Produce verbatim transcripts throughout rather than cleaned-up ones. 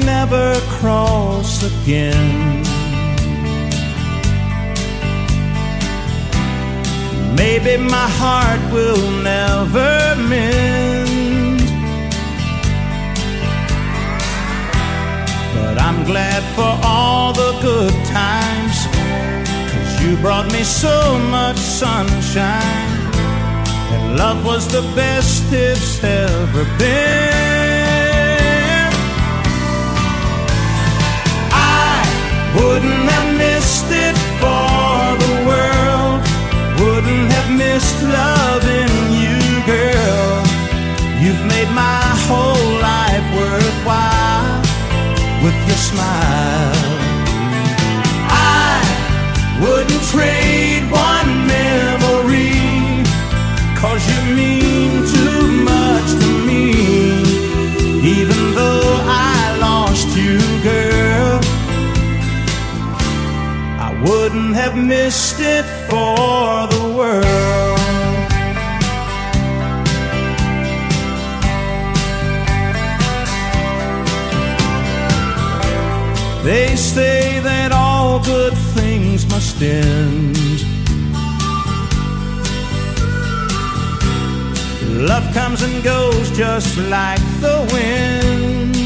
never cross again. Maybe my heart will never mend, but I'm glad for all the good times, 'cause you brought me so much sunshine, and love was the best it's ever been. I wouldn't have missed it for the world, wouldn't have missed loving you, girl. You've made my whole life worthwhile with your smile. I wouldn't trade one memory, 'cause you mean too much to me. Even though I lost you, girl, I wouldn't have missed it for the world. They say that all good things must end. Love comes and goes just like the wind.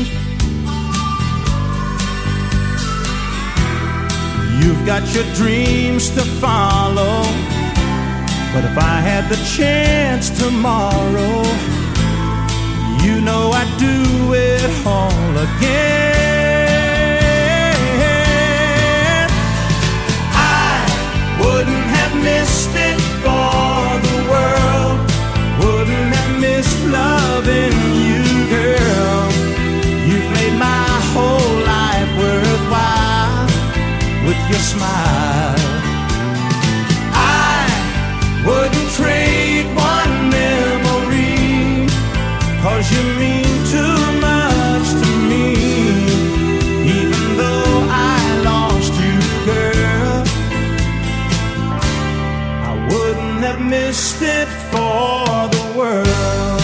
You've got your dreams to follow, but if I had the chance tomorrow, you know I'd do it all again. I wouldn't have missed it for the world, wouldn't have missed loving you, girl. You've made my whole life worthwhile with your smile. I wouldn't trade one memory, 'cause you mean too much to me. Even though I lost you, girl, I wouldn't have missed it for the world.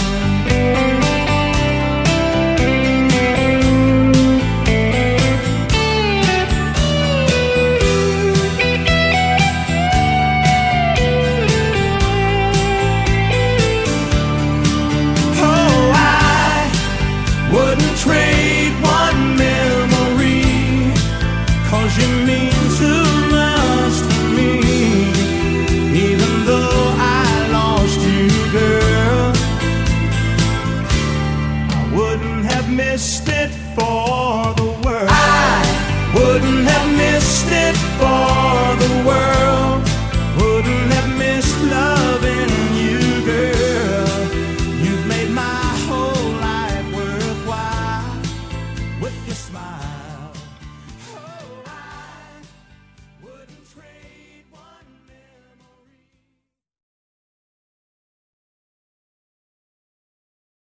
Wouldn't trade one memory, 'cause you mean too much to me. Even though I lost you, girl, I wouldn't have missed it for